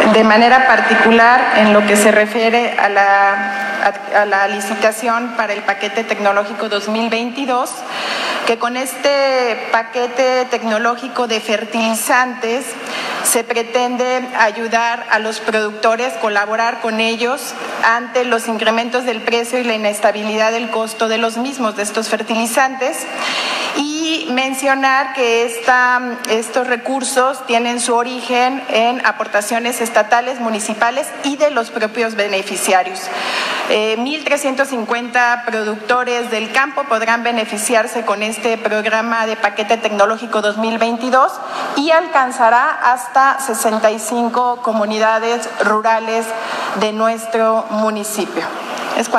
de manera particular en lo que se refiere a la licitación para el paquete tecnológico 2022, que con este paquete tecnológico de fertilizantes se pretende ayudar a los productores, colaborar con ellos ante los incrementos del precio y la inestabilidad del costo de los mismos, de estos fertilizantes, y mencionar que estos recursos tienen su origen en aportaciones estatales, municipales y de los propios beneficiarios. 1,350 productores del campo podrán beneficiarse con este programa de paquete tecnológico 2022 y alcanzará hasta 65 comunidades rurales de nuestro municipio.